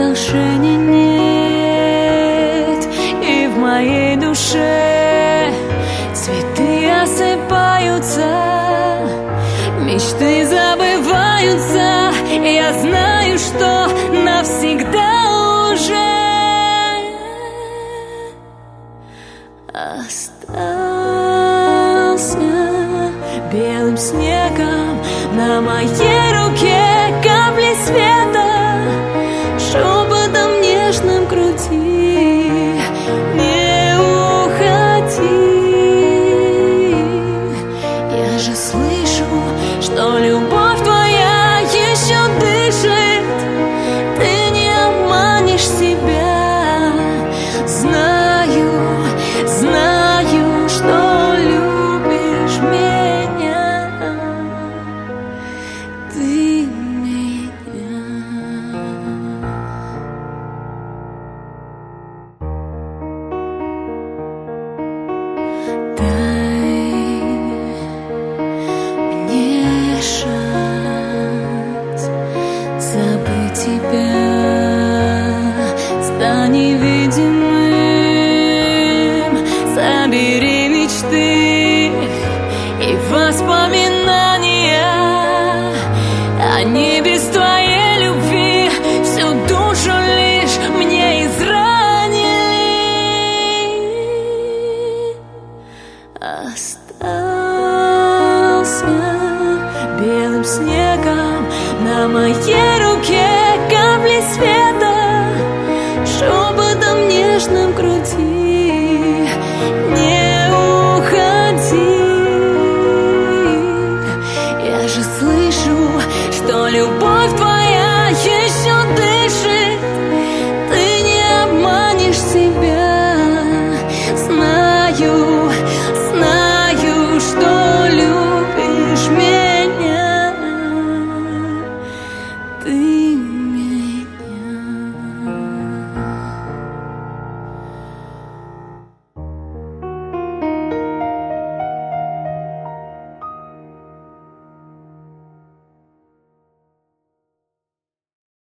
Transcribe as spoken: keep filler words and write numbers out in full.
отношений нет, и в моей душе цветы осыпаются, мечты забываются. Я знаю, что навсегда уже остался белым снегом на моей руке капли света, шепотом нежным груди. Не уходи, я же слышу, что любовь твоя еще дышит. Ты не обманешь себя. Знаю, знаю, что любишь меня. Ты меня. Дай мне шанс забыть тебя. Стань невидимым, собери мечты и воспоминания. Они без твоей любви всю душу лишь мне изранили. Остался белым снегом на моей руке капли света, шепотом нежным груди. Не уходи, я же слышу, что любовь твоя